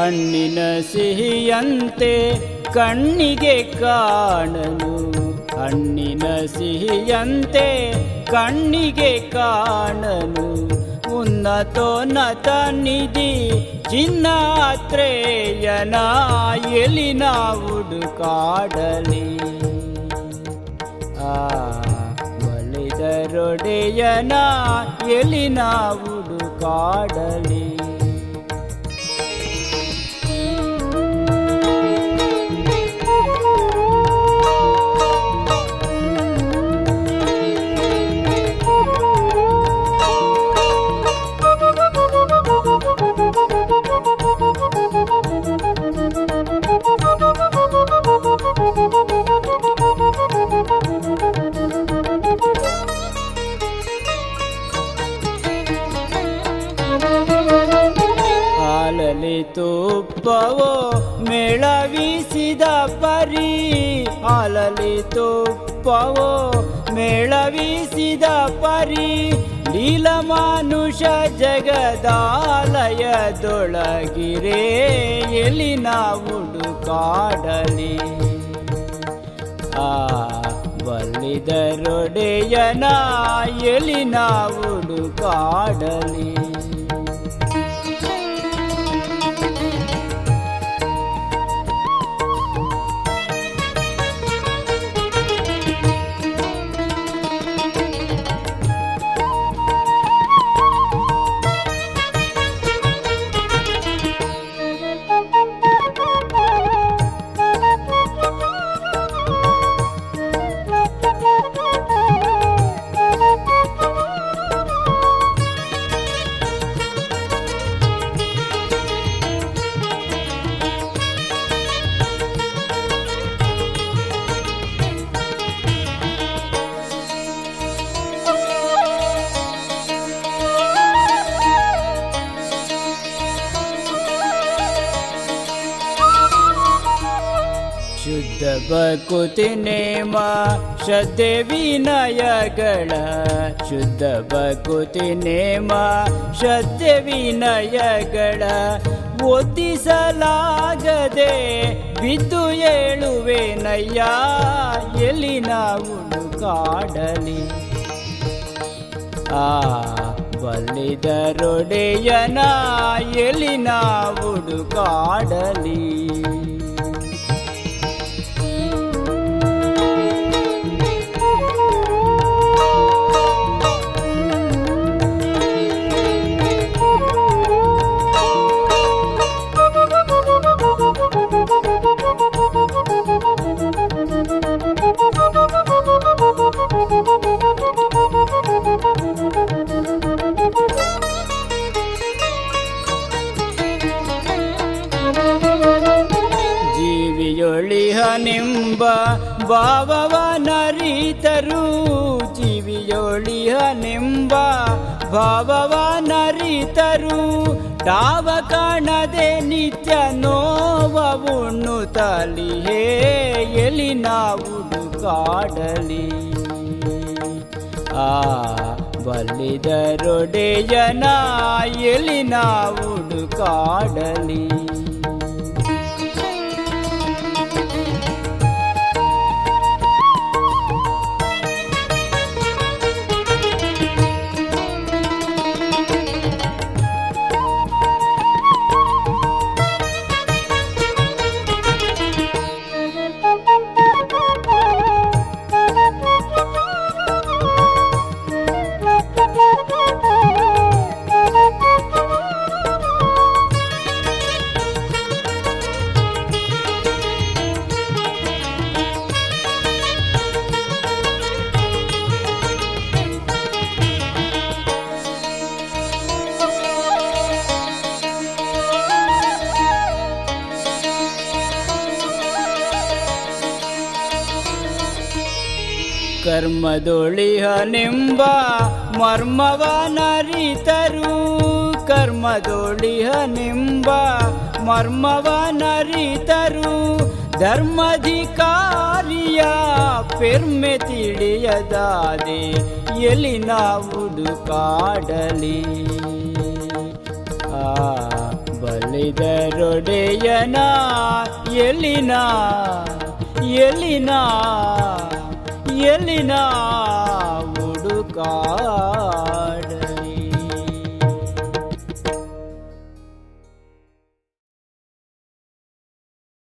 ಹಣ್ಣಿನ ಸಿಹಿಯಂತೆ ಕಣ್ಣಿಗೆ ಕಾಣನು, ಹಣ್ಣಿನ ಸಿಹಿಯಂತೆ ಕಣ್ಣಿಗೆ ಕಾಣನು. ಉನ್ನತೋನ್ನತ ನಿಧಿ ಚಿನ್ನಾತ್ರೇಯನ ಎಲಿನ ಹುಡುಕಾಡಲಿ. ಒಲಿದರೊಡೆಯನ ಎಲಿನ ಹುಡುಕಾಡಲಿ. ಹಾಲಲಿ ತುಪ್ಪವೋ ಮೇಳವಿಸಿದ ಪರಿ, ಹಾಲಲಿ ತುಪ್ಪವೋ ಮೇಳವಿಸಿದ ಪರಿ, ಲೀಲಮಾನುಷ ಜಗದಾಲಯದೊಳಗಿರೇ ಎಲಿನ ಹುಡುಕಾಡಲಿ. ಬಲ್ಲಿದರೊಡೆಯನ ಎಲಿನ ಹುಡುಕಾಡಲಿ. ಶುದ್ಧ ಭಕುತಿ ನೇಮ ಶ್ರದ್ಧೆ ವಿನಯಗಳ, ಶುದ್ಧ ಭಕುತಿ ನೇಮ ಶ್ರದ್ಧೆ ವಿನಯಗಳ, ಒದ್ದಿಸಲಾಗದೆ ಬಿದ್ದು ಏಳುವೆನಯ್ಯ ಎಲಿನ ಹುಡುಕಾಡಲಿ. ಬಲ್ಲಿದರೊಡೆಯನ ಎಲಿನ ಹುಡುಕಾಡಲಿ. ಜೀವಿಯೊಳಿಹನೆಂಬ ಭಾವವನರಿತರು, ಜೀವಿಯೊಳಿಹನೆಂಬ ಭಾವವನರಿತರು, ತಾವ ಕಾಣದೆ ನಿತ್ಯ ನೋವುಣ್ಣುತ್ತಲಿ ಹೇ ಎಲಿನ ಹುಡುಕಾಡಲಿ. ಬಲ್ಲಿದರೊಡೆಯನ ಎಲಿನ ಹುಡುಕಾಡಲಿ. ಕರ್ಮದೊಳಿಹನೆಂಬ ಮರ್ಮವನರಿತರು, ಕರ್ಮದೊಳಿಹನೆಂಬ ಮರ್ಮವನರಿತರು, ಧರ್ಮಾಧಿಕಾರಿಯ ಪೆರ್ಮೆ ತಿಳಿಯದಾದೆ ಎಲಿನ ಹುಡುಕಾಡಲಿ. ಬಲಿದರೊಡೆಯನ ಎಲ್ಲಿನ ಎಲ್ಲಿನ ಎಲ್ಲಿನ ಹುಡುಕಾಡುವೆ.